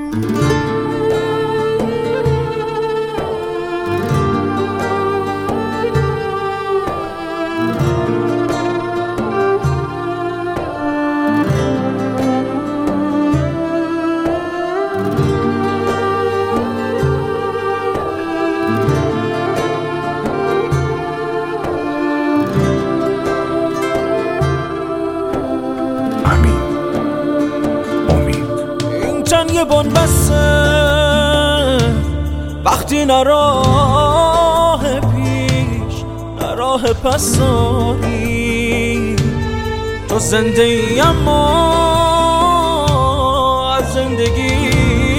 یه بنبسته وقتی نه راه پیش نه راه پس داری. تو زنده ای اما از زندگی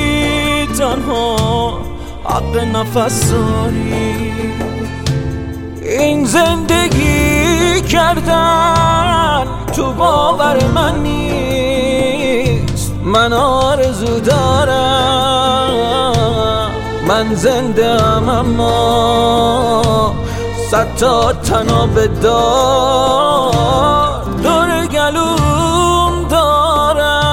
تنها حق نفس داری. این زندگی کردن تو باور من نیست. من آرزو دارم، من زنده ام اما 100 تا تناب دار دور گلوم دارم.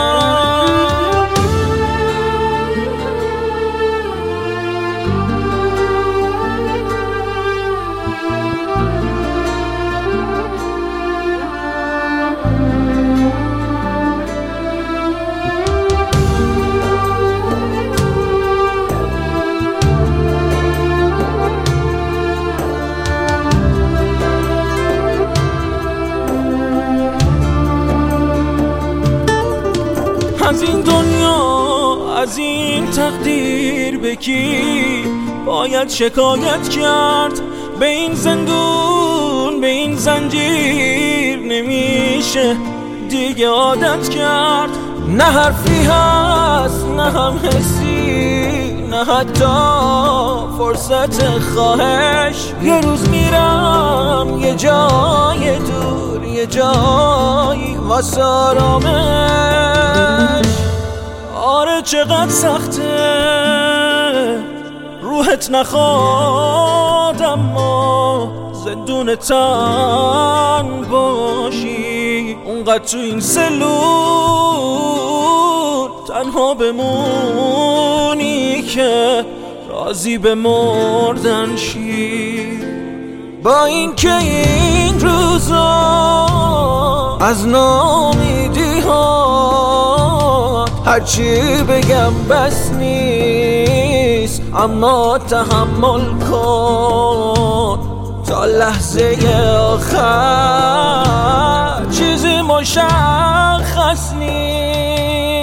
از این دنیا از این تقدیر به کی باید شکایت کرد؟ به این زندون به این زنجیر نمیشه دیگه عادت کرد. نه حرفی هست نه هم حسی نه حتی فرصت خواهش. یه روز میرم یه جای دور یه جایی واسه آرامش. آره چقدر سخته روحت نخواد اما زندون تن باشی. اونقدر تو این سلول تنها بمونی که راضی به مردن شی. با این که این روزا از ناامیدی ها هرچی بگم بس نیست، اما تحمل کن تا لحظه آخر چیزی مشخص نیست.